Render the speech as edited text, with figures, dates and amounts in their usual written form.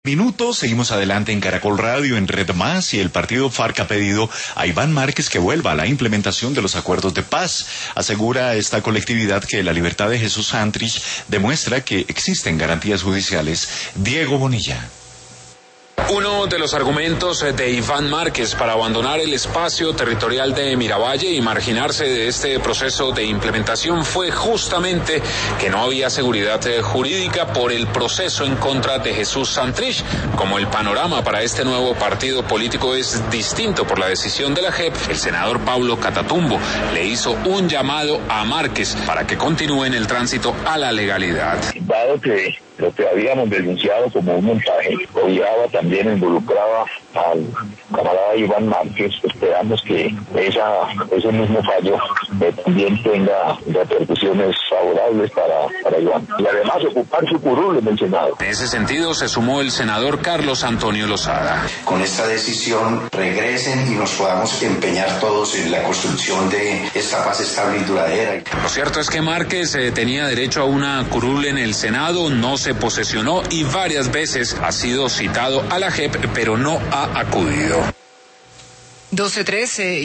Minutos, seguimos adelante en Caracol Radio, en Red Más, y el partido FARC ha pedido a Iván Márquez que vuelva a la implementación de los acuerdos de paz. Asegura esta colectividad que la libertad de Jesús Santrich demuestra que existen garantías judiciales. Diego Bonilla. Uno de los argumentos de Iván Márquez para abandonar el espacio territorial de Miravalle y marginarse de este proceso de implementación fue justamente que no había seguridad jurídica por el proceso en contra de Jesús Santrich. Como el panorama para este nuevo partido político es distinto por la decisión de la JEP, el senador Paulo Catatumbo le hizo un llamado a Márquez para que continúe en el tránsito a la legalidad. Dado que lo que habíamos denunciado como un montaje también involucraba al camarada Iván Márquez, esperamos que ese mismo fallo también tenga repercusiones favorables para Iván. Y además ocupar su curul en el Senado. En ese sentido se sumó el senador Carlos Antonio Lozada. Con esta decisión regresen y nos podamos empeñar todos en la construcción de esta paz estable y duradera. Lo cierto es que Márquez tenía derecho a una curul en el Senado, no se posesionó y varias veces ha sido citado a la JEP, pero no ha acudido. 12:13